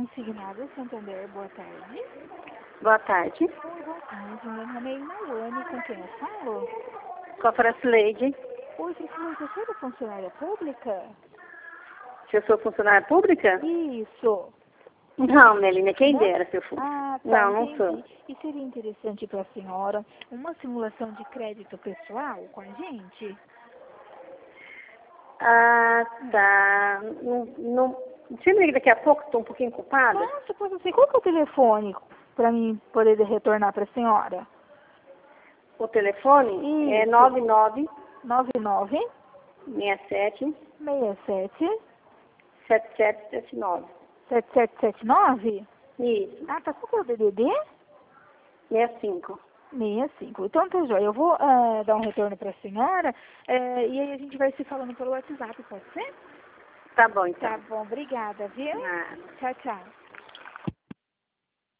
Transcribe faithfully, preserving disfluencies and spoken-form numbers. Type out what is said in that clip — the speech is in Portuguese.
Consignado Santander, boa tarde. Boa tarde. Boa tarde, meu nome é Inawane, com quem eu falo? Com a Francileide. Oi, Francileide, você é da funcionária pública? Se eu sou funcionária pública? Isso. Não, Melina, quem Não? dera se eu fosse. Ah, tá, Não, não entendi. sou. E seria interessante para a senhora uma simulação de crédito pessoal com a gente? Ah, tá. Não, não... Você me liga daqui a pouco, estou um pouquinho ocupada? Nossa, pode ser. Qual que é o telefone para mim poder retornar para a senhora? O telefone é Isso. nove nove nove nove seis sete seis sete sete sete sete nove. sete sete sete nove? Isso, Ah, tá. Qual que é o D D D? sessenta e cinco. sessenta e cinco. Então, tá joia. Eu vou eh, dar um retorno para a senhora eh, e aí a gente vai se falando pelo WhatsApp, pode ser? Tá bom, então. Tá bom, obrigada, viu? Ah. Tchau, tchau.